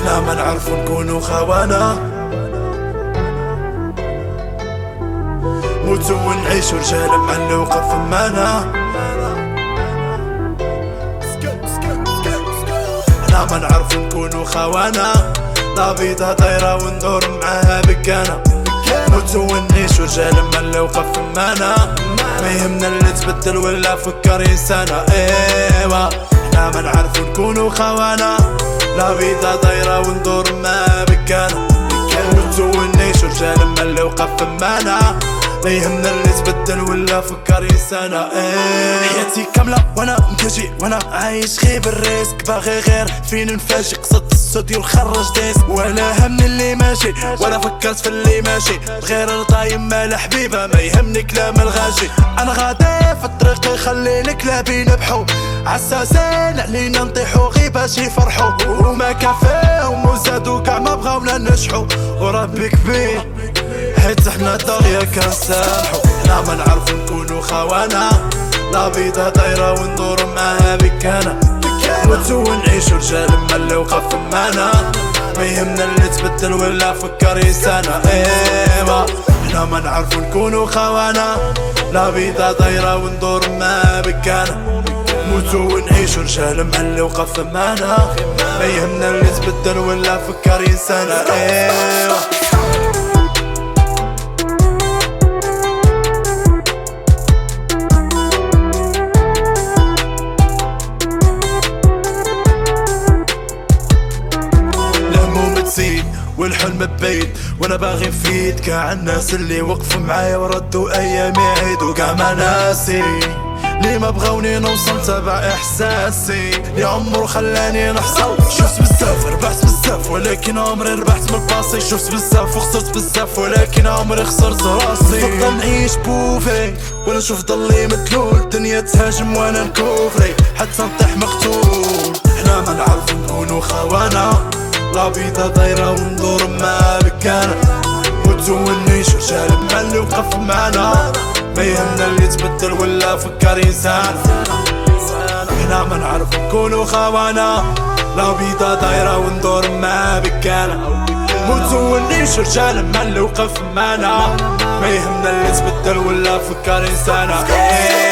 احنا ما نعرفو نكونو خوانا، موتو ونعيشو رجال مع اللي وقف معنا. احنا ما نعرفو نكونو خوانا، لا بيضا دايرة وندور معاها بكانا. موتو ونعيشو رجال مع اللي وقف معنا، ما يهمنا اللي تبدل ولا فكر انسانا. ايوا احنا ما نعرفو نكونو خوانا، لا بيضا دايرة وندور معاها بكانا. موتو ونعيشو رجال مع اللي وقف معنا، ما يهمنا اللي تبدل ولا فكر انسانا. حياتي كاملة وانا مكاجي وانا عايش غير بالريسك، باغي غير فين نفاجئ، قصد الاستوديو نخرج ديسك، ولا همني اللي ماشي ولا فكرت في اللي ماشي، غير رضاي مال حبيبه ما يهمني كلام الغاشي. انا غادي في الطريق يخلي الكلاب ينبحو، عساسين علينا نطيحو غير باش يفرحو، وما كافيهم وزادو كاع ما بغاونا نجحو، وربي كبير حيت احنا دغيا كنسامحو. احنا ما نعرفو نكونو خوانا، لا بيضا دايرة وندور معاها بكانا. موتو ونعيشو رجال مع اللي وقف معنا، ما يهمنا اللي تبدل ولا فكر انسانا. ايوا احنا ما نعرفو نكونو خوانا، لا بيضا دايرة وندور معاها بكانا. موتو ونعيشو رجال مع اللي وقف معنا، ما يهمنا اللي تبدل ولا فكر انسانا. ايوا والحلم بعيد وانا باغي نفيد كاع الناس اللي وقفوا معايا وردوا ايامي عيدوا كاع ما ناسي، لي ما بغاوني نوصل تبع احساسي، لي عمرو خلاني نحصل. شفت بزاف ربحت بزاف ولكن عمري ربحت من الباسي، شفت بزاف وخسرت بزاف ولكن عمري خسرت راسي. نفضل نعيش بوفي ولا نشوف ضلي متلول، الدنيا تهاجم وانا نكوفري حتى نطيح مقتول. احنا ما نعرفو نكونو خوانا، لا بيضا دايرة وندور معاها بكانا. موتو ونعيشو رجال مع اللي وقف معنا، ما يهمنا اللي تبدل ولا فكر انسان. احنا ما نعرفو نكونو خوانا، لا بيضا دايرة وندور معاها بكانا. موتو ونعيشو رجال مع اللي وقف معنا، ما يهمنا اللي تبدل ولا فكر انسان.